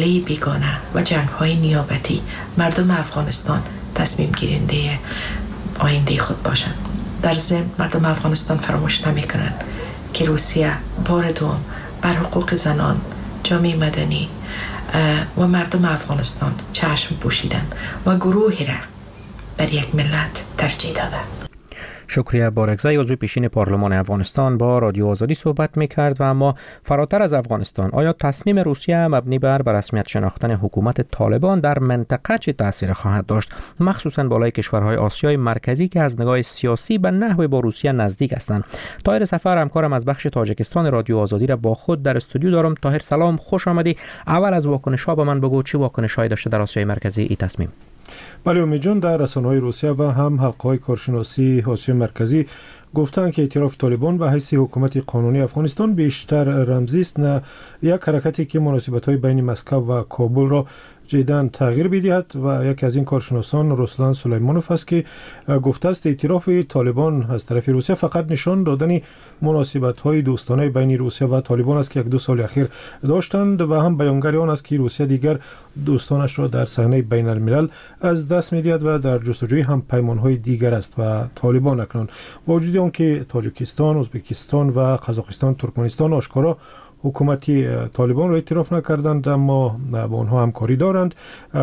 مقابله بیگانه و جنگ‌های نیابتی مردم افغانستان تصمیم گیرنده آینده خود باشند. در ضمن مردم افغانستان فراموش نمی‌کنند که روسیه بار دوم بر حقوق زنان، جامعه مدنی و مردم افغانستان چشم پوشیدن و گروهی را بر یک ملت ترجیح داده. شکریه بارکزی، عضو پیشین پارلمان افغانستان، با رادیو آزادی صحبت میکرد. و اما فراتر از افغانستان، آیا تصمیم روسیه مبنی بر رسمیت شناختن حکومت طالبان در منطقه چه تأثیر خواهد داشت، مخصوصا بالای کشورهای آسیای مرکزی که از نگاه سیاسی به نحو با روسیه نزدیک هستند؟ طاهر سفر، همکارم از بخش تاجیکستان رادیو آزادی را با خود در استودیو دارم. طاهر سلام، خوش آمدی. اول از واکنش‌ها به من بگو، چه واکنش‌هایی داشته در آسیای مرکزی این تصمیم؟ بله امید جان، در رسانه‌های روسیه و هم حلقه‌های کارشناسی آسیای مرکزی گفتند که اعتراف طالبان به حیث حکومت قانونی افغانستان بیشتر رمزی است، نه یک حرکتی که مناسبت‌های بین مسکو و کابل را جداً تغییر بدهد. و یکی از این کارشناسان رسلان سلیمانوف است که گفته است اعتراف طالبان از طرف روسیه فقط نشان دادن مناسبت‌های دوستانه بین روسیه و طالبان است که یک دو سال اخیر داشتند و هم بیانگر آن است که روسیه دیگر دوستانش را در صحنه بین الملل از دست می‌دهد و در جستجوی هم پیمان‌های دیگر است و طالبان اکنون با وجود آنکه تاجیکستان، ازبکستان و قزاقستان، ترکمنستان آشکارا حکومتی طالبان را اعتراف نکردند، اما با آنها همکاری دارند.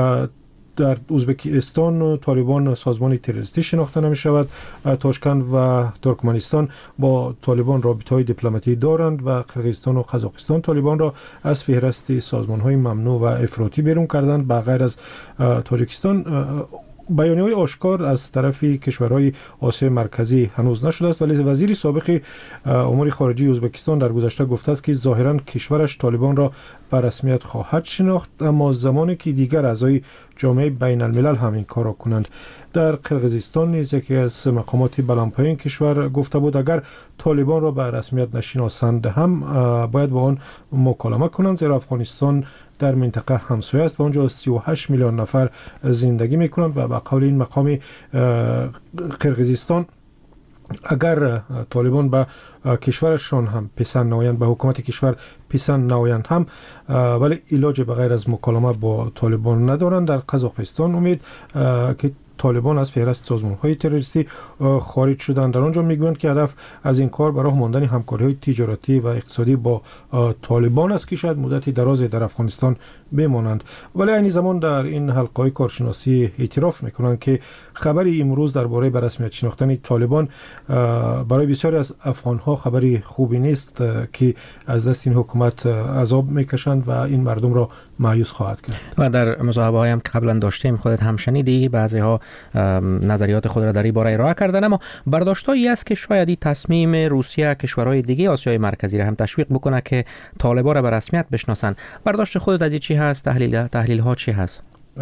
در ازبکستان طالبان سازمان تروریستی شناخته نمی شود. تاشکند و ترکمنستان با طالبان رابطه‌های دیپلماتیکی دارند و قرقیزستان و قزاقستان طالبان را از فهرست سازمان‌های ممنوع و افراطی بیرون کردند. به غیر از تاجیکستان بیانیه‌های آشکار از طرف کشورهای آسیای مرکزی هنوز نشده است، ولی وزیر سابق امور خارجه ازبکستان در گذشته گفته است که ظاهراً کشورش طالبان را به رسمیت خواهد شناخت، اما زمانی که دیگر اعضای جامعه بین الملل هم این کار را کنند. در قرقیزستان نیز یکی از مقامات بلندپایه کشور گفته بود اگر طالبان را به رسمیت نشناسند هم باید با آن مکالمه کنند، زیرا افغانستان در منطقه همسایه است و آنجا 38 میلیون نفر زندگی میکنند و به قول این مقام قرقیزستان اگر طالبان به کشورشان هم پسند نمایند، به حکومت کشور پسند نمایند هم، ولی علاج بغیر از مکالمه با طالبان ندارند. در قزاقستان امید که طالبان از فهرست سازمان‌های تروریستی خارج شدند. در آنجا میگویند که هدف از این کار برای ماندن همکاری‌های تجارتی و اقتصادی با طالبان است که شاید مدتی درازی در افغانستان بمانند. ولی این زمان در این حلقه‌های کارشناسی اعتراف میکنند که خبری امروز درباره به رسمیت شناختن طالبان برای بسیاری از افغان‌ها خبری خوبی نیست که از دست این حکومت عذاب میکشند و این مردم را مایوس خواهد کرد. و در مصاحبه‌هایی هم که قبلا داشتیم خودت هم شنیدی، بعضی‌ها نظریات خود را در این باره ارائه کردن، اما برداشتایی است که شاید این تصمیم روسیه کشورهای دیگه آسیای مرکزی را هم تشویق بکنه که طالبان را به رسمیت بشناسن. برداشت خودت از این چی هست؟ تحلیل ها چی هست؟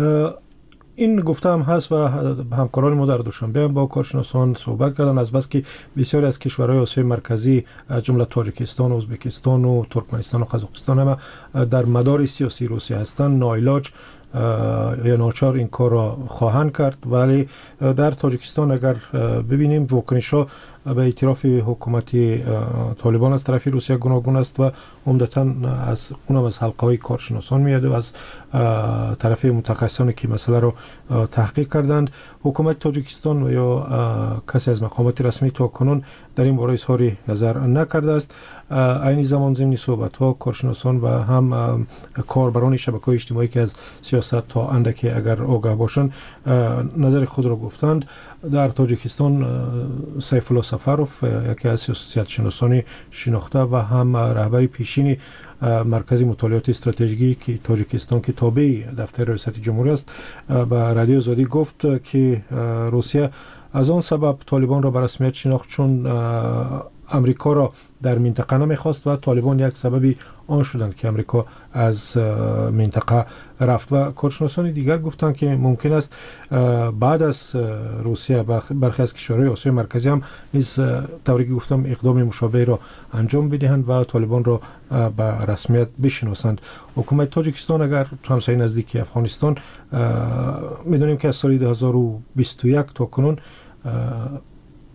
این گفته هم هست و همکاران ما در دوشنبه با کارشناسان صحبت کردن، از بس که بسیاری از کشورهای آسیای مرکزی از جمله تاجیکستان، ازبکستان و ترکمنستان و قزاقستان هم در مدار سیاسی روسیه هستند، ناعلاج یا ناچار این کار را خواهند کرد. ولی در تاجیکستان اگر ببینیم واکنش‌ها به اعتراف حکومتی طالبان از طرف روسیه گوناگون است و عمدتاً از اونم از حلقه‌های کارشناسان میاد و از طرف متخصصانی که مسئله رو تحقیق کردند. حکومت تاجیکستان و یا کسی از مقامات رسمی تا کنون در این باره اظهار نظر نکرده است. عین زمان ضمن صحبت‌ها کارشناسان و هم کاربران شبکه‌های اجتماعی که از سیاست تا اندکی اگر آگاه باشند نظر خود را گفتند. در تاجیکستان سیف الله سفروف یکی از سیاستشناسان شناخته و هم رهبر پیشین مرکز مطالعات استراتژیکی تاجیکستان که تابع دفتر ریاست جمهوری است به رادیو آزادی گفت که روسیه از آن سبب طالبان را به رسمیت شناخت چون امریکا را در منطقه نمیخواست و طالبان یک سببی آن شدند که امریکا از منطقه رفت. و کارشناسان دیگر گفتند که ممکن است بعد از روسیه برخی از کشورهای آسیای مرکزی هم نیز طوری که گفتم اقدام مشابه را انجام بدهند و طالبان را به رسمیت بشناسند. حکومت تاجیکستان اگر همسایه نزدیکی افغانستان میدونیم که از سال 2021 تا کنون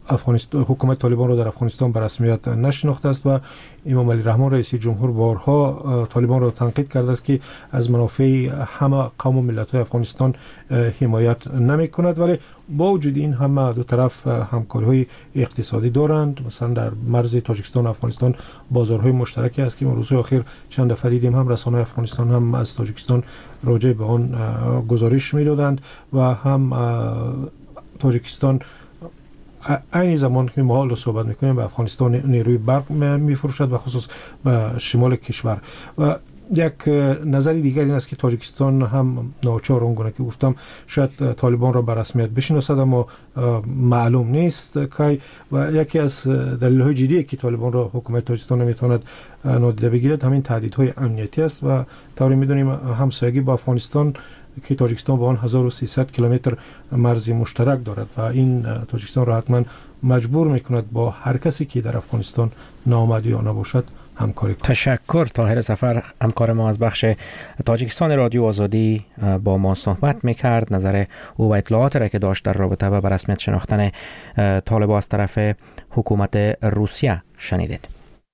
حکومت طالبان را در افغانستان به رسمیت نشناخته است و امام علی رحمان رئیس جمهور بارها طالبان را تنقید کرده است که از منافع همه قوم و ملت‌های افغانستان حمایت نمی‌کند، ولی با وجود این همه دو طرف همکاری‌های اقتصادی دارند. مثلا در مرز تاجیکستان و افغانستان بازارهای مشترکی است که ما روزهای اخیر چند دفعه دیدیم هم رسانه‌های افغانستان هم از تاجیکستان راجع به آن گزارش می‌دادند و هم تاجیکستان عین زمان که ما حالا صحبت میکنیم به افغانستان نیروی برق میفروشد و خصوص به شمال کشور. و یک نظر دیگر این است که تاجیکستان هم ناچار اونگونه که گفتم شاید طالبان را به رسمیت بشناسد اما معلوم نیست که، و یکی از دلایل جدی که طالبان را حکومت تاجیکستان نمیتواند نادیده بگیرد همین تهدیدهای امنیتی است و طوری میدونیم همسایگی با افغانستان که تاجیکستان با آن 1300 کیلومتر مرز مشترک دارد و این تاجیکستان را حتما مجبور میکند با هر کسی که در افغانستان ناآمد یا نباشد همکاری کند. تشکر. طاهر سفر همکار ما از بخش تاجیکستان رادیو آزادی با ما صحبت میکرد. نظر او و اطلاعات را که داشت در رابطه با رسمیت شناختن طالبان از طرف حکومت روسیه شنیدید.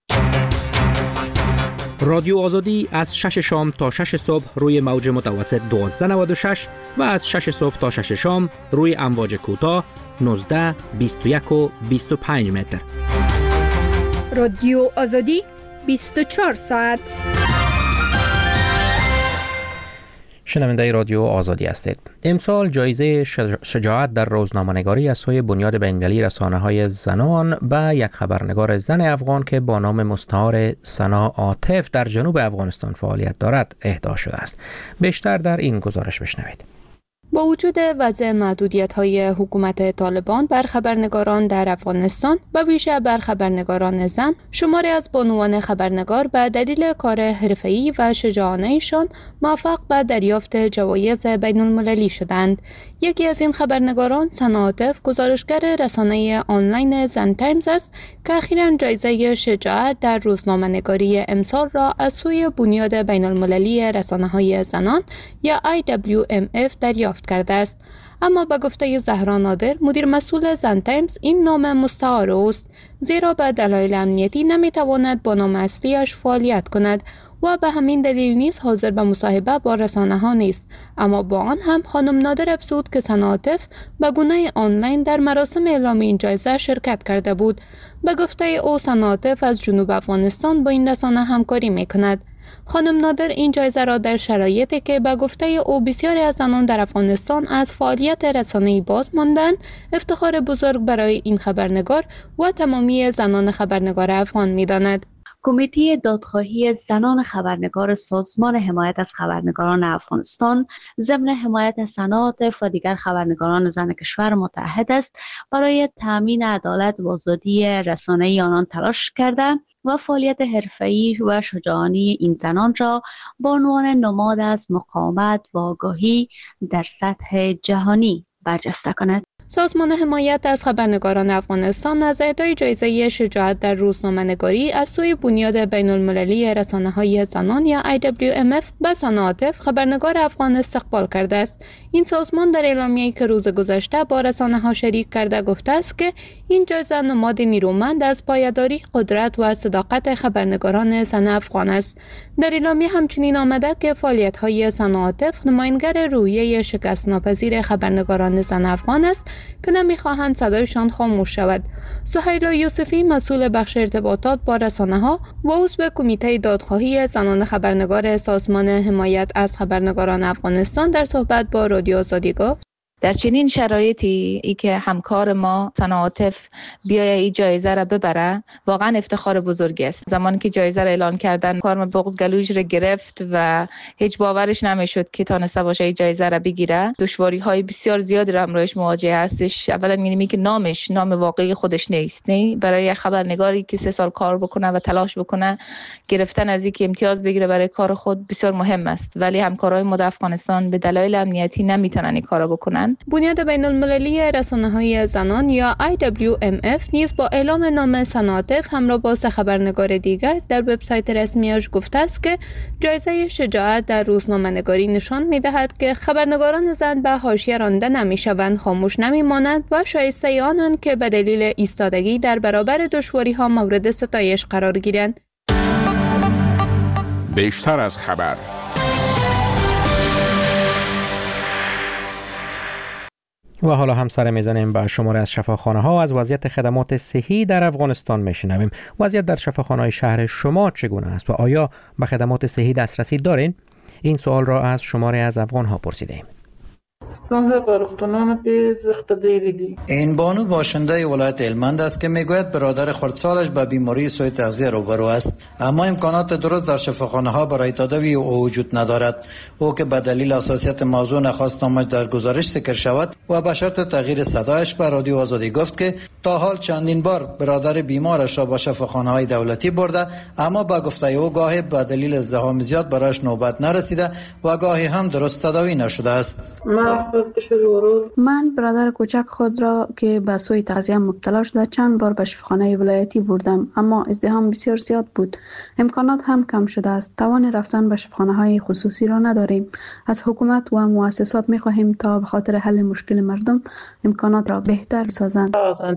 رادیو آزادی از 6 شام تا 6 صبح روی موج متوسط 1296 و از 6 صبح تا 6 شام روی امواج کوتاه 19 21 و 25 متر. رادیو آزادی 24 ساعت. شنونده رادیو آزادی هستید. امسال جایزه شجاعت در روزنامه‌نگاری از سوی بنیاد بین‌المللی رسانه‌های زنان به یک خبرنگار زن افغان که با نام مستعار سنا عاطف در جنوب افغانستان فعالیت دارد اهدا شده است. بیشتر در این گزارش بشنوید. با وجود وضع محدودیت‌های حکومت طالبان بر خبرنگاران در افغانستان و ویژه بر خبرنگاران زن، شماری از بانوان خبرنگار به دلیل کار حرفه‌ای و شجاعانه‌شان موفق به دریافت جوایز بین‌المللی شدند. یکی از این خبرنگاران سنا عاطف گزارشگر رسانه آنلاین زن تایمز است که اخیراً جایزه شجاعت در روزنامه‌نگاری امسال را از سوی بنیاد بین‌المللی رسانه‌های زنان یا IWMF دریافت کرده است. اما به گفته زهرا نادر مدیر مسئول زن تایمز این نام مستعار است، زیرا به دلایل امنیتی نمیتواند با نام اصلیش فعالیت کند و به همین دلیل نیز حاضر به مصاحبه با رسانه ها نیست. اما با آن هم خانم نادر افزود که سنا عاطف به گونه آنلاین در مراسم اعلام این جایزه شرکت کرده بود. به گفته او سنا عاطف از جنوب افغانستان با این رسانه همکاری میکند. خانم نادر این جایزه را در شرایطی که به گفته او بسیاری از زنان در افغانستان از فعالیت رسانه‌ای باز ماندند افتخار بزرگ برای این خبرنگار و تمامی زنان خبرنگار افغان می‌داند. کمیته دادخواهی زنان خبرنگار سازمان حمایت از خبرنگاران افغانستان ضمن حمایت سنا عاطف و دیگر خبرنگاران زن کشور متحد است برای تامین عدالت و آزادی رسانه‌ای آنان تلاش کرده و فعالیت حرفه‌ای و شجاعانه این زنان را به عنوان نماد از مقاومت و آگاهی در سطح جهانی برجسته کند. سازمان حمایت از خبرنگاران افغانستان از اهدای جایزه شجاعت در روزنامه‌نگاری از سوی بنیاد بین‌المللی رسانه‌های زنان یا IWMF به سنا عاطف خبرنگار افغان استقبال کرده است. این سازمان در اعلامیه‌ای که روز گذشته با رسانه‌ها شریک کرده گفته است که این جایزه نماد نیرومند از پایداری، قدرت و صداقت خبرنگاران زن افغان است. در اعلامیه همچنین آمده که فعالیت‌های سنا عاطف نمایانگر روحیه شکست‌ناپذیر خبرنگاران زن افغان است که نمی‌خواهند صدایشان خاموش شود. سهیلا یوسفی مسئول بخش ارتباطات با رسانه‌ها و عضو کمیته دادخواهی زنان خبرنگار سازمان حمایت از خبرنگاران افغانستان در صحبت با رادیو آزادی گفت: در چنین شرایطی ای که همکار ما سنا عاطف بیایه این جایزه را ببره واقعا افتخار بزرگی است. زمانی که جایزه را اعلان کردن کارم بغض گلویش را گرفت و هیچ باورش نمیشد که تونسته باشه این جایزه را بگیره. دشواری های بسیار زیادی را همراهش مواجه هستش. اولا می‌بینیم که نام واقعی خودش نیست. برای یک خبرنگاری که 3 سال کار بکنه و تلاش بکنه گرفتن از اینکه امتیاز بگیره برای کار خود بسیار مهم است، ولی همکارای ما در افغانستان به دلایل امنیتی نمیتونن این کارو بکنن. میکنند. بنیاد بین المللی رسانه‌های زنان یا IWMF نیز با اعلام نام سناتف همراه با سه خبرنگار دیگر در وبسایت رسمیش گفته است که جایزه شجاعت در روزنامه‌نگاری نشان می‌دهد که خبرنگاران زن به حاشیه رانده نمی‌شوند، خاموش نمی‌مانند و شایسته آنند که به دلیل ایستادگی در برابر دشواری‌ها مورد ستایش قرار گیرند. بیشتر از خبر. و حالا هم سر میزنیم به شماره از شفاخانه ها. از وضعیت خدمات صحی در افغانستان میشنویم. وضعیت در شفاخانه های شهر شما چگونه است و آیا به خدمات صحی دسترسی دارین؟ این سوال را از شماره از افغان ها پرسیدیم. این بانو باشنده ولایت هلمند است که میگوید برادر خردسالش به بیماری سوء تغذیه روبرو است، اما امکانات درست در شفاخانه ها برای تداوی او وجود ندارد. او که به دلیل حساسیت موضوع نخواست نامش در گزارش ذکر شود و به شرط تغییر صدایش به رادیو آزادی گفت که تا حال چندین بار برادر بیمارش را به شفاخانه های دولتی برده، اما با گفته او گاهی به دلیل ازدحام زیاد برایش نوبت نرسیده و گاهی هم درست تداوی نشده است. من برادر کوچک خود را که به سوء تغذیه مبتلا شده چند بار به شفاخانه ولایتی بردم، اما ازدحام بسیار زیاد بود. امکانات هم کم شده است. توان رفتن به شفاخانه های خصوصی را نداریم. از حکومت و مؤسسات می خواهیم تا به خاطر حل مشکل مردم امکانات را بهتر سازند.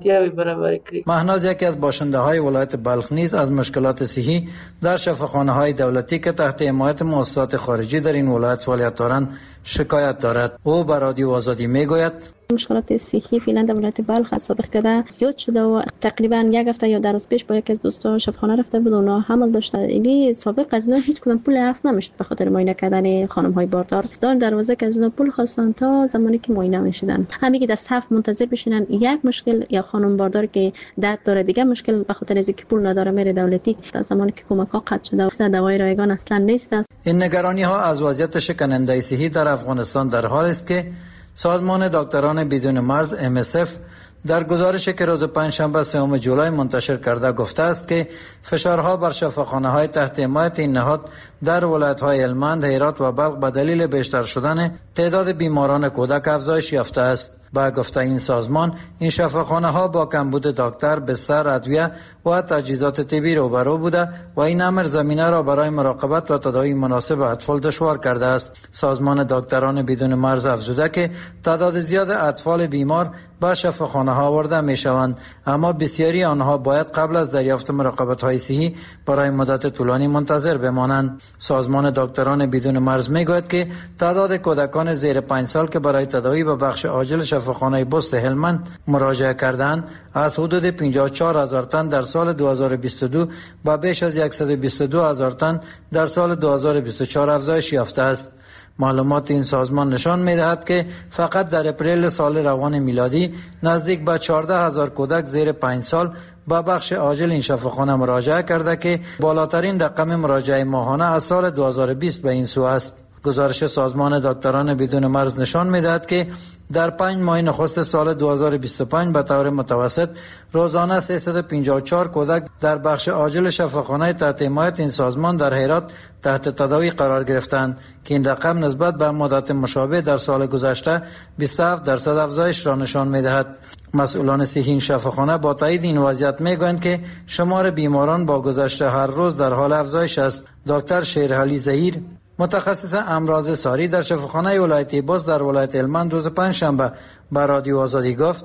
مهناز یکی از باشنده های ولایت بلخ نیز از مشکلات صحی در شفاخانه های دولتی که تحت حمایت مؤسسات خارجی در این ولایت فعالیت دارند شکایت دارد. او به رادیو آزادی میگوید مشکلات صحی فعلا در ولایت بلخ از سابق کده زیاد شده و تقریبا یک هفته یا در روز پیش با یکی از دوستا شفاخانه رفته بود، اونا حمل داشته. یعنی سابق از اینا هیچ کدوم پول اخذ نمیشد به خاطر معاینه کردن خانم های باردار. در دروازه که از اینا پول خواستن تا زمانی که معاینه میشدن. همین که در صف منتظر بشینن، یک مشکل یا خانم باردار که درد داره، دیگه مشکل به خاطر از اینکه پول نداره میره دولتی. در زمانی که کمک ها قطع شده و دوای رایگان اصلا نیست. این نگرانی ها از وضعیت شکننده صحی در افغانستان در حال است که سازمان دکتران بدون مرز MSF در گزارشی که روز پنجشنبه 3 جولای منتشر کرده گفته است که فشارها بر شفاخانه های تحت حمایت این نهاد در ولایت های هلمند، هرات و بلخ به دلیل بیشتر شدن تعداد بیماران کودک افزایش یافته است. با گفته این سازمان، این شفاخانه ها با کمبود دکتر، بستر، ادویه و تجهیزات طبی روبرو بوده و این امر زمینه را برای مراقبت و تداوی مناسب اطفال دشوار کرده است. سازمان دکتران بدون مرز افزوده که تعداد زیاد اطفال بیمار به شفاخانه ها آورده می شوند، اما بسیاری آنها باید قبل از دریافت مراقبت های صحی برای مدت طولانی منتظر بمانند. سازمان دکتران بدون مرز می گوید که تعداد کودکان زیر 5 سال که برای تداوی به بخش عاجل شفاخانه بست هلمند مراجعه کردند از حدود 54,000 تن در سال 2022 به بیش از 122,000 تن در سال 2024 افزایش یافته است. معلومات این سازمان نشان می‌دهد که فقط در اپریل سال روان میلادی نزدیک به 14,000 کودک زیر 5 سال به بخش عاجل این شفاخانه مراجعه کرده که بالاترین رقم مراجعه ماهانه از سال 2020 به این سو است. گزارش سازمان دکتران بدون مرز نشان می‌دهد که در 5 ماه نخست سال 2025 به طور متوسط روزانه 354 کودک در بخش عاجل شفاخانه تحت حمایت این سازمان در هرات تحت تداوی قرار گرفتند که این رقم نسبت به مدت مشابه در سال گذشته 27% افزایش را نشان می‌دهد. مسئولان صحی این شفاخانه با تایید این وضعیت میگویند که شمار بیماران با گذشت هر روز در حال افزایش است. دکتر شیرعلی ظهیر، متخصص امراض ساری در شفاخانه ولایتی بست در ولایت هلمند روز پنجشنبه به رادیو آزادی گفت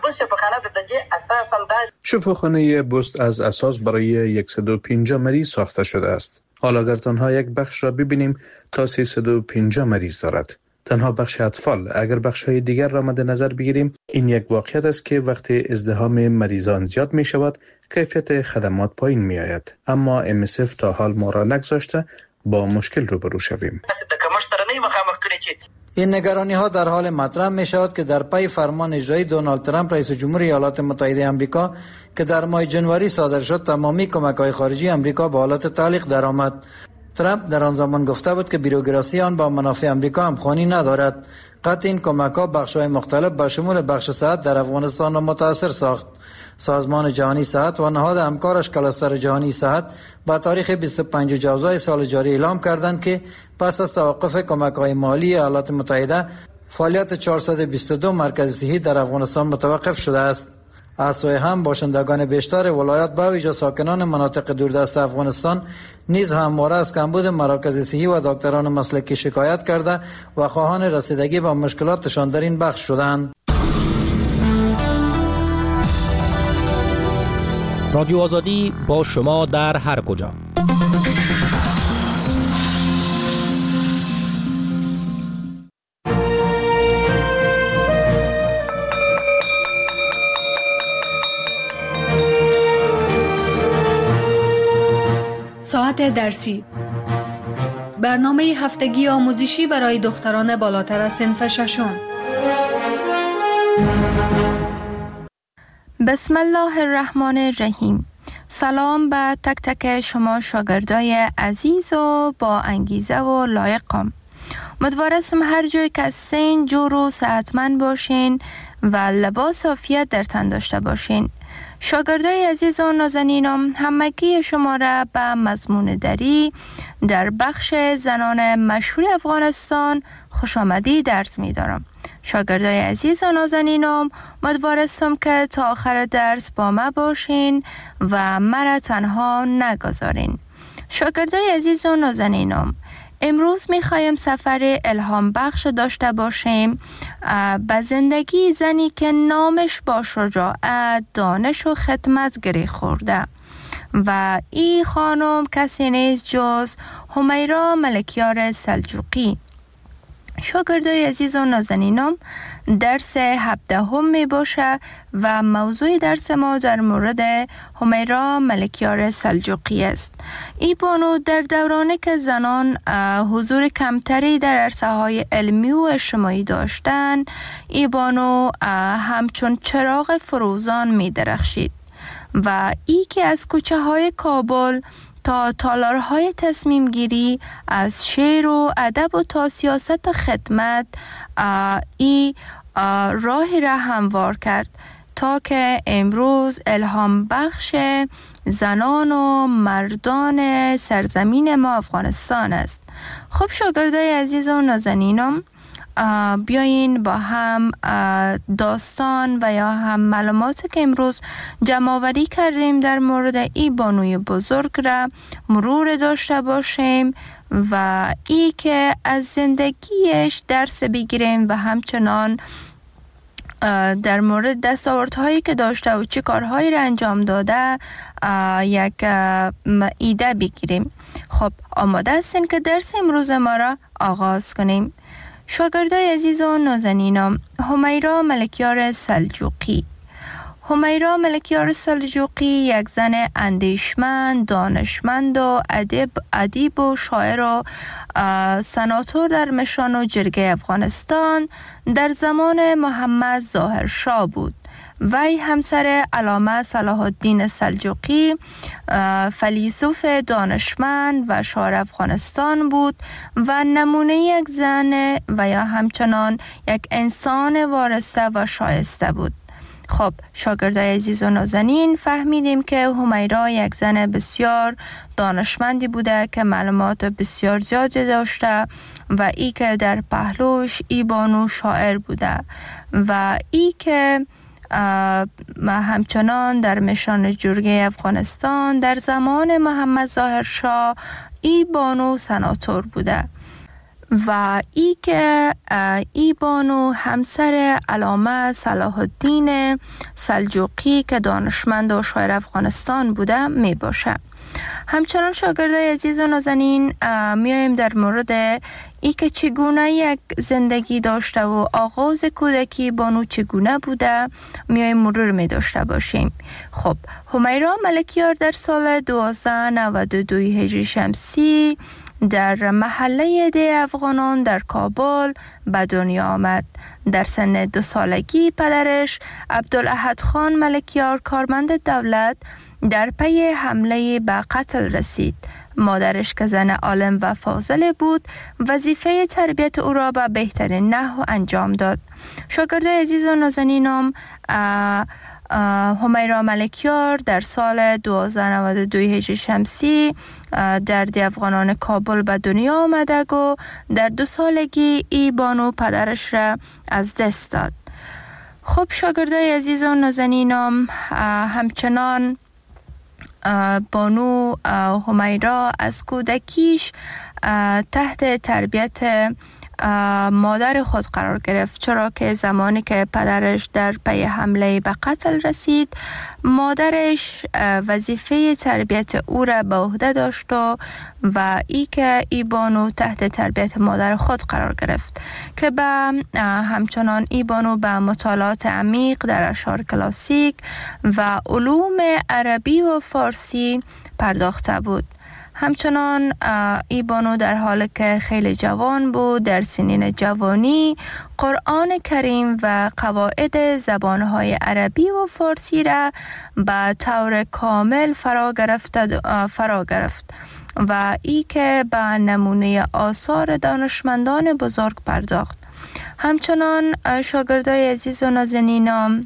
شفاخانه بست از اساس برای 150 مریض ساخته شده است. حالا اگر تنها یک بخش را ببینیم تا 350 مریض دارد. تنها بخش اطفال. اگر بخش های دیگر را مد نظر بگیریم، این یک واقعیت است که وقتی ازدحام مریضان زیاد می شود کیفیت خدمات پایین می آید. اما MSF تا حال ما را نگذاشته با مشکل روبرو شویم. این نگرانی ها در حال مطرح می شود که در پی فرمان اجرایی دونالد ترامپ رئیس جمهور ایالات متحده آمریکا که در ماه ژانویه صادر شد، تمامی کمک های خارجی آمریکا به حالت تعلیق درآمد. ترامپ در آن زمان گفته بود که بیروکراسی آن با منافع آمریکا همخوانی ندارد. قطع این کمک ها بخش های مختلف به شمول بخش صحت در افغانستان را متاثر ساخت. سازمان جهانی صحت و نهاد همکارش کلستر جهانی صحت با تاریخ 25 جوزای سال جاری اعلام کردند که پس از توقف کمک‌های مالی ایالات متحده فعالیت 422 مرکز صحی در افغانستان متوقف شده است. از سوی هم باشندگان بیشتر ولایت به ویژه ساکنان مناطق دوردست افغانستان نیز همواره از کمبود مراکز صحی و دکتران مسلکی شکایت کرده و خواهان رسیدگی به مشکلاتشان در این بخش شدند. رادیو آزادی با شما در هر کجا. ساعت درسی، برنامه هفتگی آموزشی برای دختران بالاتر از صنف ششم. بسم الله الرحمن الرحیم. سلام به تک تک شما شاگردای عزیز و با انگیزه و لایقم. امیدوارم هر جای که هستین جور و صحتمند باشین و لباس عافیت در تن داشته باشین. شاگردای عزیز و نازنینم، همگی شما را به مضمون دری در بخش زنان مشهور افغانستان خوش آمدی درس می دارم. شاگردای عزیز و نازنینم، امیدوارم که تا آخر درس با ما باشین و مرا تنها نگذارین. شاگردای عزیز و نازنینم، امروز می‌خوایم سفر الهام بخش داشته باشیم به زندگی زنی که نامش با شجاعت، دانش و خدمت گره خورده و این خانم کسی نیست جز همیرا ملکیار سلجوقی. شاگردای عزیز و نازنینم، درس 17 می باشه و موضوع درس ما در مورد همیرا ملکیار سلجوقی است. این بانو در دورانی که زنان حضور کمتری در عرصه‌های علمی و اجتماعی داشتند، این بانو همچون چراغ فروزان می درخشید و ای که از کوچه های کابل تا تالارهای تصمیم گیری، از شعر و ادب و تا سیاست و خدمت ای راهی را هموار کرد تا که امروز الهام بخش زنان و مردان سرزمین ما افغانستان است. خب شاگردای عزیز و نازنینم، بیاین با هم داستان و یا هم معلوماتی که امروز جمع آوری کردیم در مورد این بانوی بزرگ را مرور داشته باشیم و ای که از زندگیش درس بگیریم و همچنان در مورد دستاوردهایی که داشته و چه کارهایی را انجام داده یک ایده بگیریم. خب آماده هستین که درس امروز ما را آغاز کنیم؟ شاگردای عزیز و نازنینم، همیرا ملکیار سلجوقی. همیرا ملکیار سلجوقی یک زن اندیشمند، دانشمند و ادیب و شاعر و سناتور در مشان و جرگه افغانستان در زمان محمد ظاهر شاه بود. وی همسر علامه صلاح الدین سلجوقی فیلسوف دانشمند و شاعر افغانستان بود و نمونه یک زن و یا همچنان یک انسان وارسته و شایسته بود. خب شاگردای عزیز و نازنین، فهمیدیم که همیرا یک زن بسیار دانشمندی بوده که معلومات بسیار زیادی داشته و ای که در پهلوش ای بانو شاعر بوده و ای که همچنان در مشان جرگه افغانستان در زمان محمد ظاهر شاه ای بانو سناتور بوده و ای که ای بانو همسر علامه صلاح الدین سلجوقی که دانشمند و شاعر افغانستان بوده می باشه. همچنان شاگردای عزیز و نازنین، میایم در مورد ای که چگونه یک زندگی داشته و آغاز کودکی بانو چگونه بوده میایم مرور می داشته باشیم. خب همیرا ملکیار در سال 1292 هجری شمسی در محله ده افغانان در کابل به دنیا آمد. در سن 2 سالگی پدرش عبدالاحد خان ملکیار کارمند دولت در پی حمله به قتل رسید. مادرش که زن عالم و فاضل بود وظیفه تربیت او را به بهترین نحو انجام داد. شاگردای عزیز و نازنینم، همیرا ملکیار در سال 1292 هجری شمسی دردی افغانان کابل به دنیا آمده گو در 2 سالگی ای بانو پدرش را از دست داد. خب شاگردای عزیز و نازنینم، همچنان بانو همیرا از کودکیش تحت تربیت مادر خود قرار گرفت، چرا که زمانی که پدرش در پی حمله به قتل رسید، مادرش وظیفه تربیت او را به عهده داشت و ای که ای بانو تحت تربیت مادر خود قرار گرفت که همچنان ای بانو به مطالعات عمیق در اشعار کلاسیک و علوم عربی و فارسی پرداخته بود. همچنان ای بانو در حالی که خیلی جوان بود، در سنین جوانی قرآن کریم و قواعد زبانهای عربی و فارسی را به طور کامل فرا گرفت و ای که به نمونه آثار دانشمندان بزرگ پرداخت. همچنان شاگردای عزیز و نازنینم،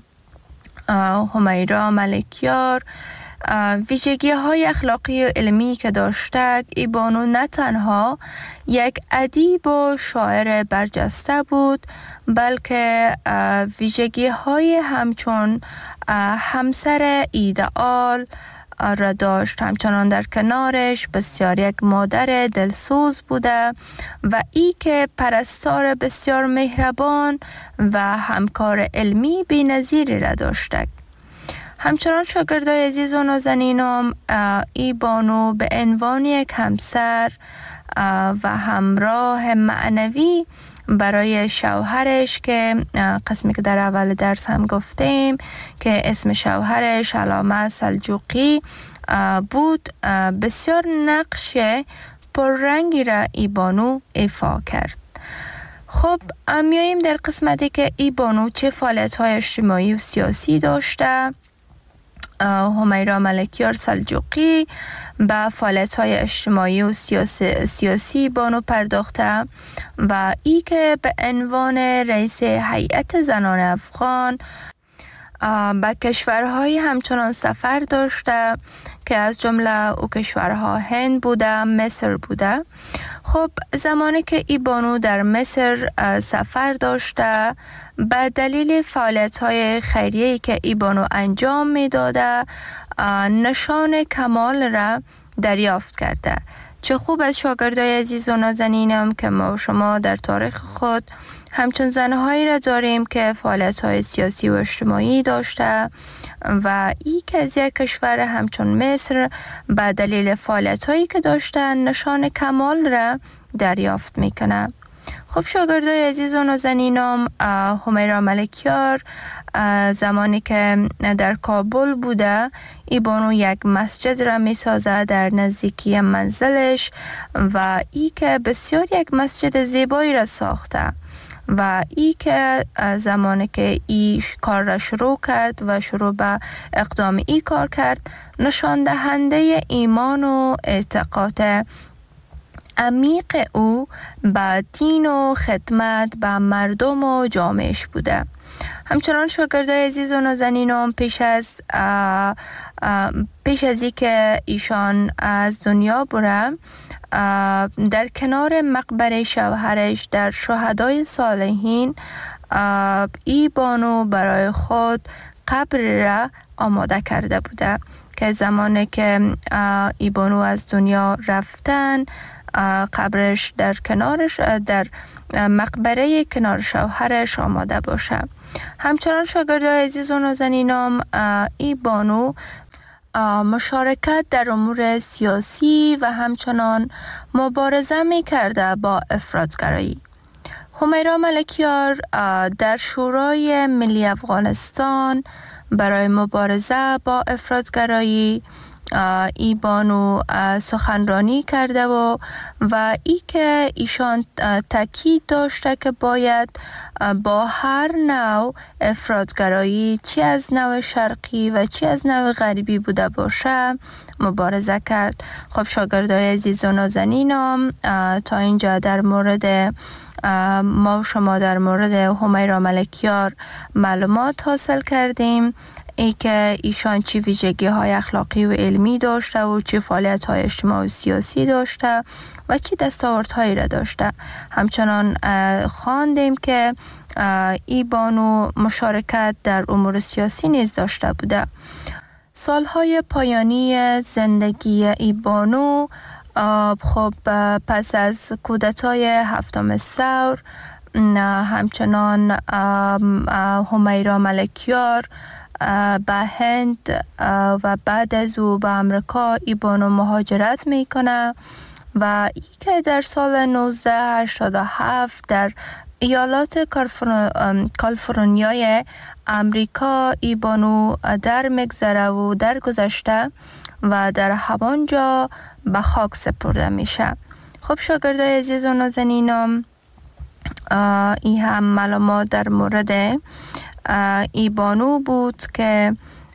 همیرا ملکیار ویژگی های اخلاقی و علمی که داشته، ای بانو نه تنها یک ادیب و شاعر برجسته بود، بلکه ویژگی های همچون همسر ایدئال را داشت. همچنان در کنارش بسیار یک مادر دلسوز بوده و ای که پرستار بسیار مهربان و همکار علمی بی‌نظیری را داشته. همچنان شاگردای عزیز و نازنینم، ای بانو به عنوان یک همسر و همراه معنوی برای شوهرش که قسمی که در اول درس هم گفتیم که اسم شوهرش علامه سلجوقی بود، بسیار نقش پررنگی را ای بانو ایفا کرد. خب میاییم در قسمتی که ای بانو چه فعالیت‌های اجتماعی و سیاسی داشته. همیرا ملکیار سلجوقی به فعالیت‌های اجتماعی و سیاسی بانو پرداخته و ای که به عنوان رئیس هیئت زنان افغان به کشورهای همچنان سفر داشته که از جمله او کشورها هند بوده، مصر بوده. خب زمانی که ای بانو در مصر سفر داشته، به دلیل فعالیت‌های خیریه‌ای که ای بانو انجام می‌داده، نشان کمال را دریافت کرده. چه خوب از شاگردای عزیز و نازنینم که ما شما در تاریخ خود همچون زنهایی را داریم که فعالیت‌های سیاسی و اجتماعی داشته و ای که از یک کشور همچون مصر به دلیل فعالیت‌هایی که داشتن نشان کمال را دریافت میکنه. خب شاگردای عزیز و نازنینم، همیرا ملکیار زمانی که در کابل بوده، ای بانو یک مسجد را می سازه در نزدیکی منزلش و ای که بسیار یک مسجد زیبایی را ساخته و ای که زمانی که ای کار را شروع کرد و شروع به اقدام ای کار کرد، نشان دهنده ایمان و اعتقاد عمیق او به دین و خدمت به مردم و جامعهش بوده. همچنان شاگردای عزیز و نازنینم پیش از ای که ایشان از دنیا بره، در کنار مقبره شوهرش در شهدای صالحین، ای بانو برای خود قبر را آماده کرده بوده که زمانی که ای بانو از دنیا رفتن، قبرش در کنارش در مقبره کنار شوهرش آماده باشه. همچنان شاگردای عزیز و نازنینم، ای بانو مشارکت در امور سیاسی و همچنان مبارزه می کرده با افراطگرایی. همیرا ملکیار در شورای ملی افغانستان برای مبارزه با افراطگرایی ای بانو سخنرانی کرده و ای که ایشان تاکید داشته که باید با هر نوع افراطگرایی، چی از نوع شرقی و چی از نوع غربی بوده باشه، مبارزه کرد. خب شاگردای عزیز و نازنینم، تا اینجا در مورد ما و شما در مورد همیرا ملکیار معلومات حاصل کردیم. ای که ایشان چی ویژگی های اخلاقی و علمی داشته و چی فعالیت های اجتماعی و سیاسی داشته و چی دستاوردهایی را داشته. همچنان خواندیم که ای بانو مشارکت در امور سیاسی نیز داشته بوده. سالهای پایانی زندگی ای بانو خب پس از کودتای هفتم ثور، همچنان همیرا ملکیار به هند و بعد از او به امریکا ای بانو مهاجرت میکنه و ای که در سال 1987 در ایالات کالیفرنیای امریکا ای بانو در مگذره و در گذشته و در همانجا به خاک سپرده میشه. خب شاگردای عزیز و نازنینم، این هم معلومات در مورد ای بانو بود که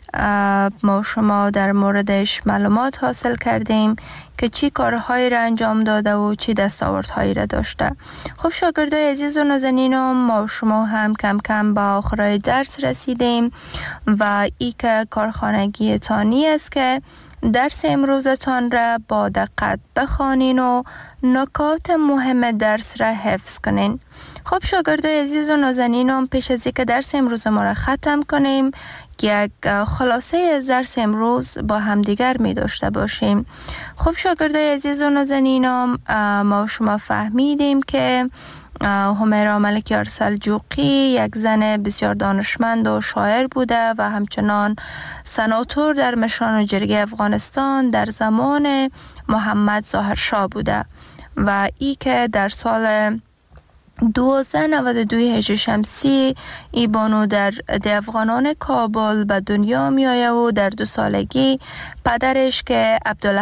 ما شما در موردش معلومات حاصل کردیم که چی کارهایی را انجام داده و چی دستاوردهایی را داشته. خب شاگردای عزیز و نازنینم، ما شما هم کم کم به آخرای درس رسیدیم و ای که کارخانگی تانی است که درس امروزتان را با دقت بخوانین و نکات مهم درس را حفظ کنین. خب شاگردای عزیز و نازنینم، پیش از اینکه درس امروز ما را ختم کنیم، یک خلاصه از درس امروز با همدیگر می داشته باشیم. خب شاگردای عزیز و نازنینم، ما شما فهمیدیم که همیرا ملکیار سلجوقی یک زن بسیار دانشمند و شاعر بوده و همچنان سناتور در مشران جرگه افغانستان در زمان محمد ظاهرشاه بوده و ای که در سال 1292 هجری شمسی ای بانو در افغانان کابل به دنیا می آید و در 2 سالگی پدرش که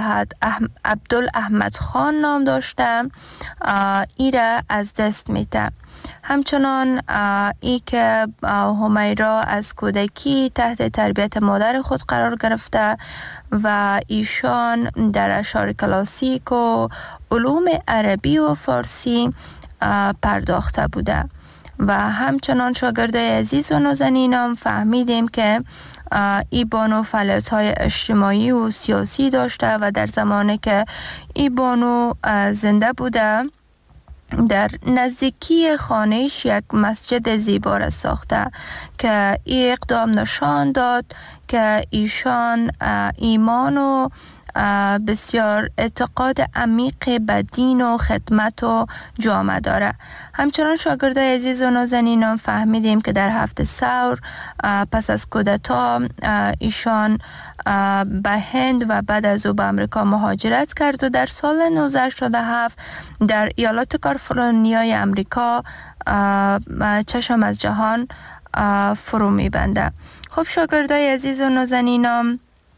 عبدالاحمد خان نام داشته ای را از دست میده. همچنان ای که همیرا از کودکی تحت تربیت مادر خود قرار گرفته و ایشان در اشعار کلاسیک و علوم عربی و فارسی پرداخته بوده و همچنان شاگردای عزیز و نازنینم فهمیدیم که ای بانو فعالیت‌های اجتماعی و سیاسی داشته و در زمانی که ای بانو زنده بوده در نزدیکی خانهش یک مسجد زیبا را ساخته که این اقدام نشان داد که ایشان ایمان و بسیار اعتقاد عمیق به دین و خدمت و جامعه داره. همچنان شاگردای عزیز و نازنینم فهمیدیم که در 7 ثور پس از کودتا ایشان به هند و بعد از او به امریکا مهاجرت کرد و در سال 1987 در ایالات کالیفرنیای امریکا چشم از جهان فرو میبنده. خب شاگردای عزیز و نازنینم،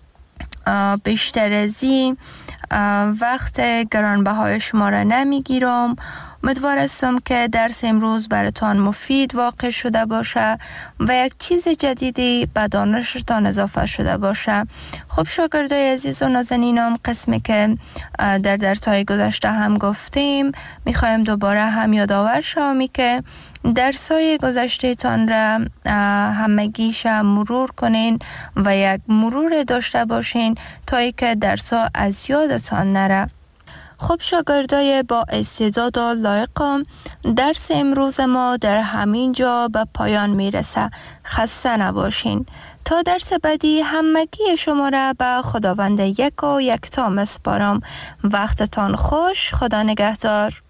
بیشتر از این وقت گرانبهای شما را نمیگیرم. امیدوار هستم که درس امروز براتان مفید واقع شده باشه و یک چیز جدیدی به دانشتان اضافه شده باشه. خب شاگردای عزیز و نازنینم، قسمی که در درس‌های گذشته هم گفتیم میخوایم دوباره هم یادآور شوم که درس‌های گذشته تان را همگیش مرور کنین و یک مرور داشته باشین تا اینکه درس‌ها از یادتان نره. خب شاگردای با استعداد و لایق، درس امروز ما در همین جا به پایان میرسه. خسته نباشین. تا درس بعدی همگی شما را به خداوند یک و یکتا میسپارم. وقتتان خوش. خدا نگهدار.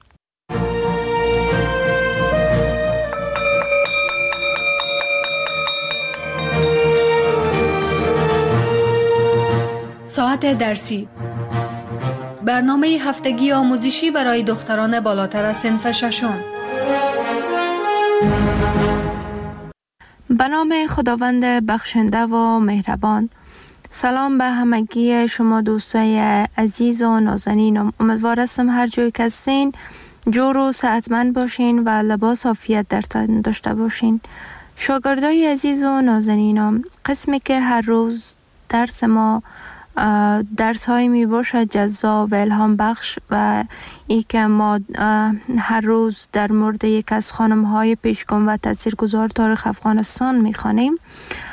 ساعت درسی، برنامه هفتگی آموزشی برای دختران بالاتر از صنف ششم. به نام خداوند بخشنده و مهربان. سلام به همگی شما دوستای عزیز و نازنینم. امیدوار هستم هر جایی که هستین جور و صحتمند باشین و لباس عافیت در تن داشته باشین. شاگردای عزیز و نازنینم، قسمی که هر روز درس ما درس های می باشد جذاب و الهام بخش و ای که ما هر روز در مورد یک از خانم های پیشگام و تاثیرگذار تاریخ افغانستان می خوانیم.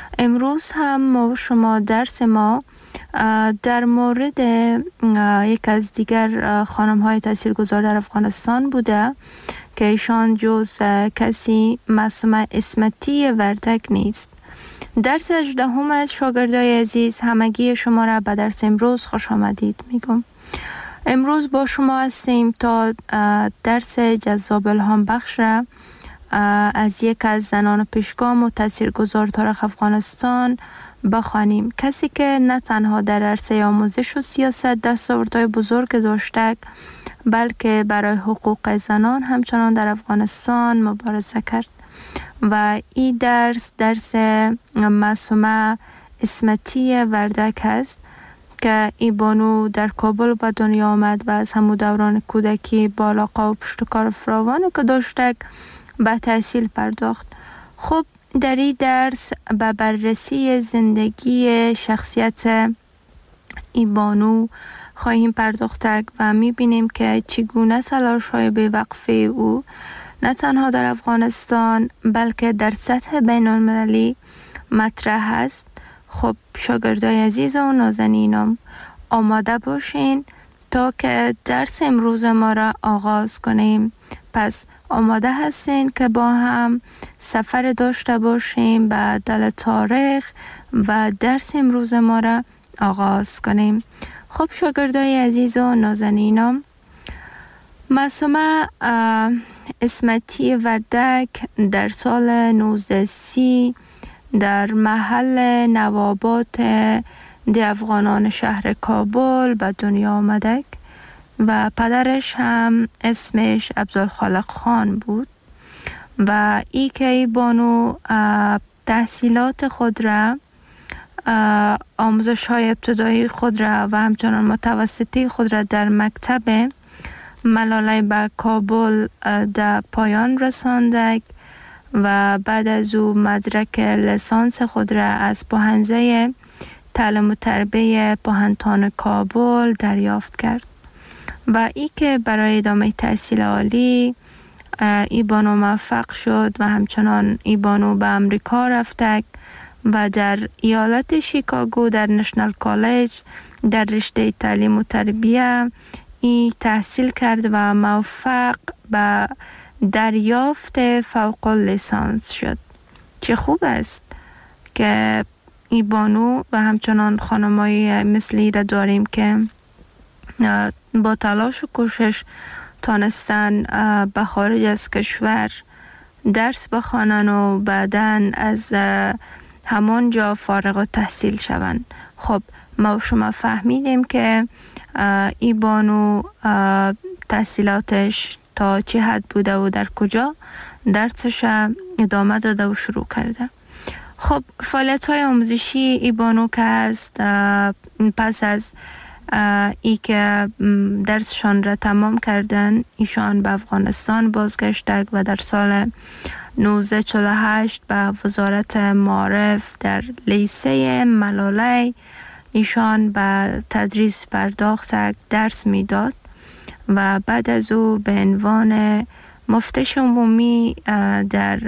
امروز هم ما شما درس ما در مورد یک از دیگر خانم های تاثیرگذار در افغانستان بوده که ایشان جز کسی معصومه اسمتی وردک نیست. درس 18 از شاگردای عزیز، همگی شما را به درس امروز خوش آمدید میگم. امروز با شما هستیم تا درس جذاب الهام بخش را از یک از زنان پیشگام و تاثیرگذار تاریخ افغانستان بخوانیم. کسی که نه تنها در عرصه آموزش و سیاست دستاوردهای بزرگ داشته، بلکه برای حقوق زنان همچنان در افغانستان مبارزه کرد. و این درس معصومه اسمتی وردک است که ای بانو در کابل به دنیا آمد و از همون دوران کودکی با علاقه و پشتکار فراوانی که داشته به تحصیل پرداخت. خب در این درس به بررسی زندگی شخصیت ای بانو خواهیم پرداخت و میبینیم که چگونه تلاش‌های بی‌وقفه او نه تنها در افغانستان بلکه در سطح بین المللی مطرح است. خب شاگردای عزیز و نازنینم، آماده باشین تا که درس امروز ما را آغاز کنیم. پس آماده هستین که با هم سفر داشته باشیم به دل تاریخ و درس امروز ما را آغاز کنیم. خب شاگردای عزیز و نازنینم، معصومه اسمتی وردک در سال 1930 در محل نوابات دی افغانان شهر کابل به دنیا آمده و پدرش هم اسمش عبدالخالق خان بود و ای که ای بانو تحصیلات خود را، آموزش های ابتدایی خود را و همچنان متوسطی خود را در مکتب ملاله به کابل در پایان رسانده و بعد از او مدرک لیسانس خود را از پوهنځی تعلیم و تربیه پوهنتون کابل دریافت کرد و ای که برای ادامه تحصیل عالی ای بانو موفق شد و همچنان ای بانو به امریکا رفته و در ایالت شیکاگو در نشنال کالج در رشته تعلیم و تربیه ای تحصیل کرد و موفق به دریافت فوق لیسانس شد. چه خوب است که ای بانو و همچنان خانمایی مثلی را داریم که با تلاش و کوشش تانستن به خارج از کشور درس بخوانن و بعداً از همان جا فارغ التحصیل شوند. خب ما شما فهمیدیم که ای بانو تحصیلاتش تا چه حد بوده و در کجا درسش ادامه داده و شروع کرده. خب فعالیت های آموزشی ای بانو که هست، پس از ای که درسشان را تمام کردن ایشان به افغانستان بازگشتند و در سال 1948 به وزارت معارف در لیسه ملاله ایشان به تدریس پرداخت، درس میداد و بعد از او به عنوان مفتش عمومی در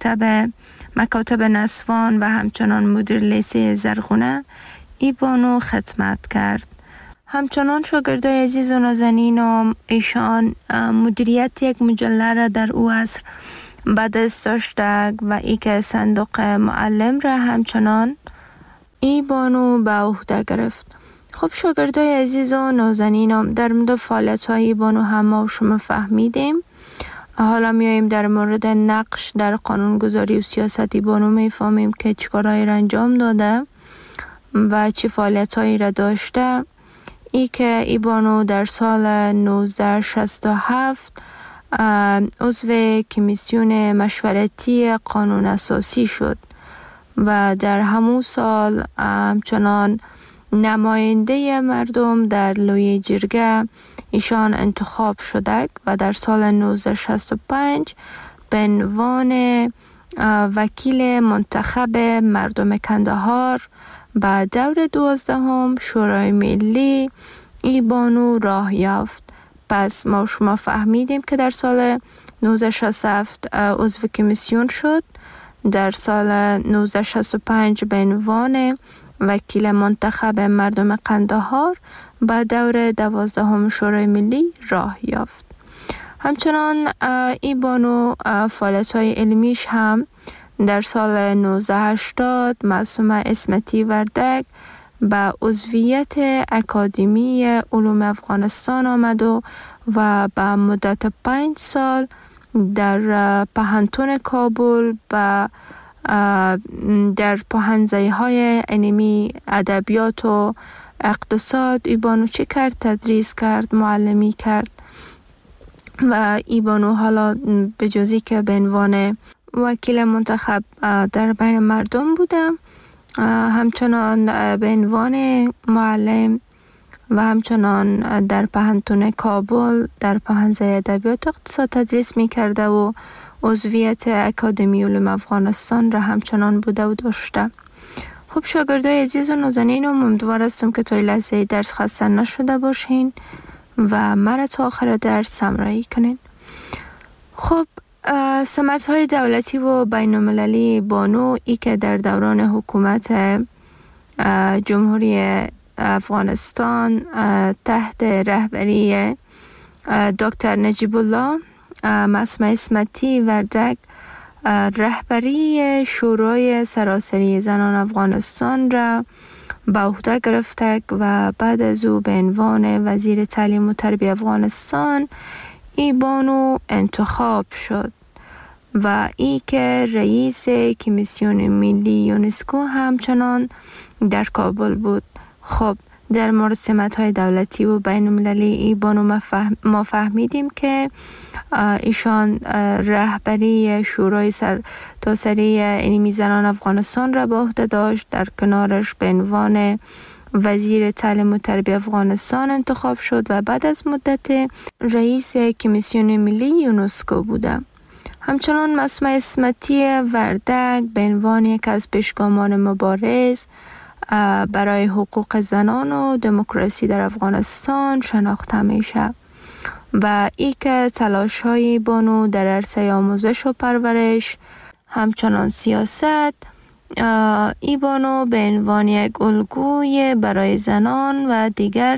مکاتب نسوان و همچنان مدیر لیسه زرغونه ای بانو خدمت کرد. همچنان شاگردای عزیز و نازنینم، ایشان مدیریت یک مجله را در او عصر به دست داشته و ای که صندوق معلم را همچنان ای بانو به عهده گرفت. خب شاگردای عزیز و نازنینم، در مورد فعالیت های ای بانو هم ما شما فهمیدیم. حالا میاییم در مورد نقش در قانونگذاری و سیاست ای بانو میفهمیم که چیکارهایی را انجام داده و چه فعالیت هایی را داشته. ای که ای بانو در سال 1967 عضو کمیسیون مشورتی قانون اساسی شد و در همون سال همچنان نماینده مردم در لوی جرگه ایشان انتخاب شده و در سال 1965 به عنوان وکیل منتخب مردم کندهار به دور 12 شورای ملی ای بانو راه یافت. پس ما شما فهمیدیم که در سال 1967 عضو کمیسیون شد در سال 1965 به عنوان وکیل منتخب مردم قندهار به دور 12 شورای ملی راه یافت. همچنان ای بانو فعالیت‌های علمیش هم در سال 1980 معصوم اسمتی وردک به عضویت اکادمی علوم افغانستان آمد و به مدت 5 سال در پهنتون کابل در پوهنځی‌های علمی ادبیات و اقتصاد ای بانو چی کرد؟ تدریس کرد، معلمی کرد و ای بانو حالا به جزی که به عنوان وکیل منتخب در بین مردم بودم، همچنان به عنوان معلم و همچنان در پهنتون کابل در پوهنځی ادبیات اقتصاد تدریس می کرده و عضویت اکادمی علوم افغانستان را همچنان بوده و داشته. خب شاگردای عزیز و نازنین، امیدوار هستم که تا لحظه درس خسته نشده باشین و مرا تا آخر درس همراهی کنین. خب سمت‌های دولتی و بین‌المللی بانو ای که در دوران حکومت جمهوری افغانستان تحت رهبری دکتر نجیب الله معصوم اسمتی وردک رهبری شورای سراسری زنان افغانستان را به عهده گرفته و بعد از او به عنوان وزیر تعلیم و تربیت افغانستان ای بانو انتخاب شد و ای که رئیس کمیسیون ملی یونسکو همچنان در کابل بود. خب در مورد سمت‌های دولتی و بین المللی ای بانو ما فهمیدیم که ایشان رهبری شورای سرتاسری علمی زنان افغانستان را به عهده داشت. در کنارش به عنوان وزیر تعلیم و تربیت افغانستان انتخاب شد و بعد از مدت رئیس کمیسیون ملی یونسکو بوده. همچنان معصوم اسمتی وردک به عنوان یک از پیشگامان مبارز برای حقوق زنان و دموکراسی در افغانستان شناخته میشه و ای که تلاش‌های بانو در عرصه آموزش و پرورش همچنان سیاست ای بانو به عنوان یک الگوی برای زنان و دیگر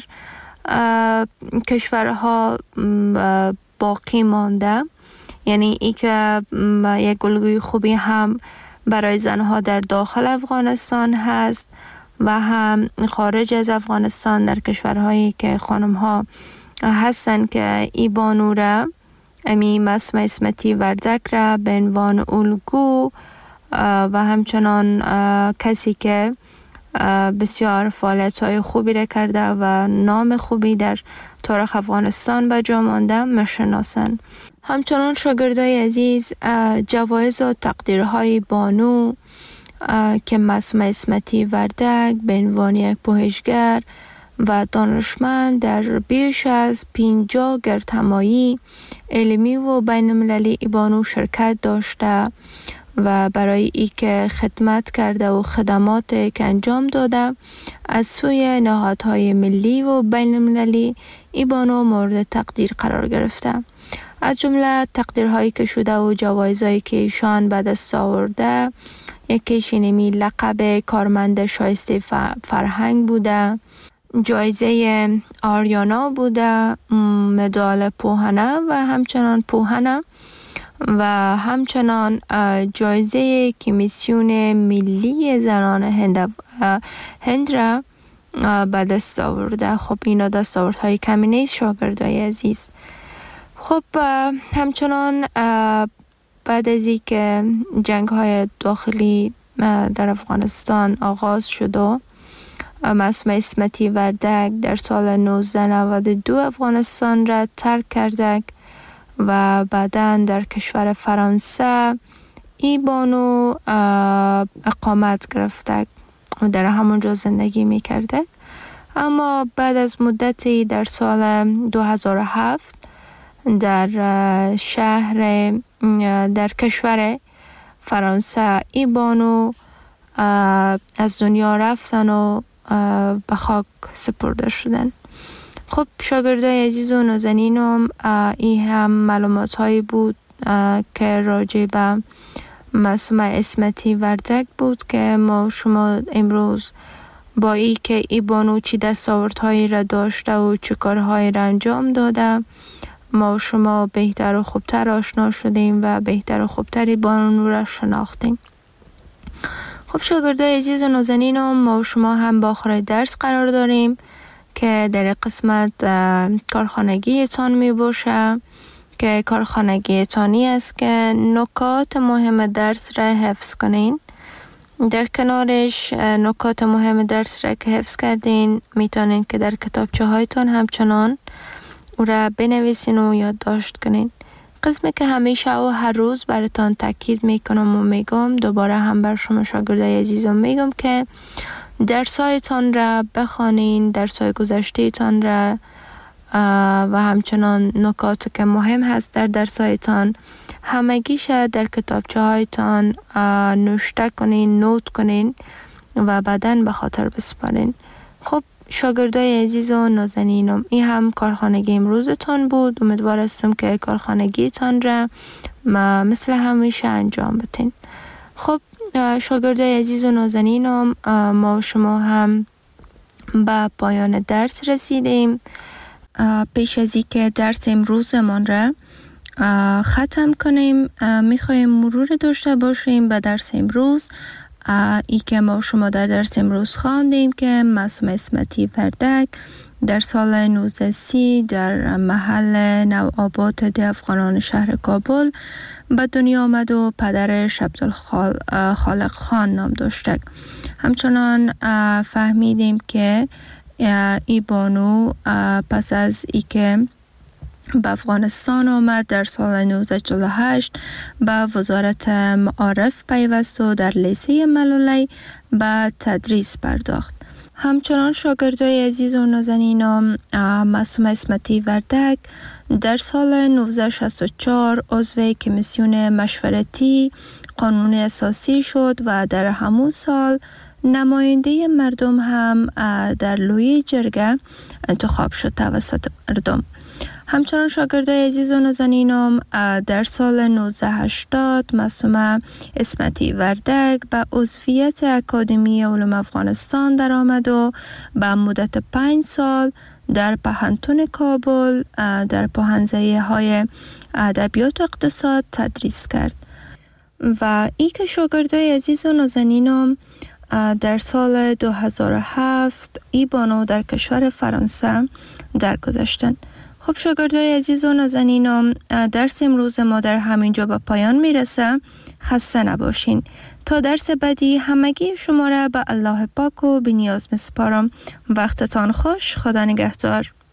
کشورها باقی مانده، یعنی ای که یک الگوی خوبی هم برای زنها در داخل افغانستان هست و هم خارج از افغانستان در کشورهایی که خانم‌ها هستن که ای بانو را معصوم اسمتی وردک را به عنوان الگو و همچنان کسی که بسیار فعالیت‌های خوبی را کرده و نام خوبی در تاریخ افغانستان به جا مانده میشناسند. همچنان شاگردای عزیز جوایز و تقدیرهای بانو که معصوم اسمتی وردک به عنوان یک پژوهشگر و دانشمند در بیش از 50 گردهمایی علمی و بین المللی بانو شرکت داشته و برای ای که خدمت کرده و خدمات که انجام داده از سوی نهادهای ملی و بین المللی بانو مورد تقدیر قرار گرفته. از جمله تقدیرهایی که شده و جوایزهایی که ایشان به دست آورده، یکیش لقب کارمند شایسته فرهنگ بوده، جایزه آریانا بوده، مدال پوهنه و همچنان پوهنه و همچنان جایزه کمیسیون ملی زنان هند را به دست آورده. خب اینا دستاوردهای کمی نیست شاگردای عزیز. خب همچنان بعد از این که جنگ‌های داخلی در افغانستان آغاز شد و معصوم اسمتی وردک در سال 1992 افغانستان را ترک کرده و بعداً در کشور فرانسه ای بانو اقامت گرفته و در همونجا زندگی می‌کرده. اما بعد از مدتی در سال 2007 در در کشور فرانسه ای بانو از دنیا رفتن و به خاک سپرده شدن. خب شاگردای عزیز و نازنینم، این هم معلومات هایی بود که راجع به معصومه اسمتی وردک بود که ما شما امروز با ای که ای بانو چی دستاوردهایی را داشته و چه کارهایی را انجام داده ما شما بهتر و خوبتر آشنا شدیم و بهتر و خوبتر بانو را شناختیم. خب شاگردای عزیز و نازنینم، ما شما هم با آخر درس قرار داریم که در قسمت کارخانگیتان می باشه که کارخانگیتانی است که نکات مهم درس را حفظ کنین. در کنارش نکات مهم درس را که حفظ کردین میتونین که در کتابچه هایتان همچنان او را بنویسین و یادداشت کنین. قسمی که همیشه و هر روز براتان تاکید میکنم و میگم، دوباره هم بر شما شاگردای عزیزم میگم که درسایتان را بخوانین، درسای گذشتهتان را و همچنان نکاتی که مهم هست در درسایتان همگیش در کتابچه هایتان نوشته کنین، نوت کنین و بعداً به خاطر بسپارین. خب شاگردای عزیز و نازنینم، این هم کارخانگی امروزتان بود. امیدوار هستم که کارخانگیتان را مثل همیشه انجام بدین. خب شاگردای عزیز و نازنینم، ما شما هم به پایان درس رسیدیم. پیش از این که درس امروزمان را ختم کنیم میخوایم مرور داشته باشیم به درس امروز. ای که ما شما در درس امروز خواندیم که معصومه اسمتی وردک در سال 1930 در محل نوآباد ده افغانان شهر کابل به دنیا آمد و پدرش عبدالخالق خان نام داشته. همچنان فهمیدیم که ای بانو پس از ای که به افغانستان آمد در سال 1948 به وزارت معارف پیوست و در لیسه ملولی به تدریس پرداخت. همچنان شاگردای عزیز و نازنینم، معصومه اسمتی وردک در سال 1964 عضو کمیسیون مشورتی قانون اساسی شد و در همون سال نماینده مردم هم در لوی جرگه انتخاب شد توسط مردم. همچنان شاگردای عزیز و نازنینم، در سال 1980 معصومه اسمتی وردک به عضویت اکادمی علوم افغانستان در آمد و به مدت 5 سال در پهنتون کابل در پوهنځی های ادبیات و اقتصاد تدریس کرد. و ای که شاگردای عزیز و نازنینم در سال 2007 ای بانو در کشور فرانسه درگذشتند. خب شاگردای عزیز و نازنینم، درس امروز ما در همینجا به پایان میرسه. خسته نباشین. تا درس بعدی همگی شما را به الله پاک و بی‌نیاز میسپارم. وقتتان خوش. خدا نگهدار.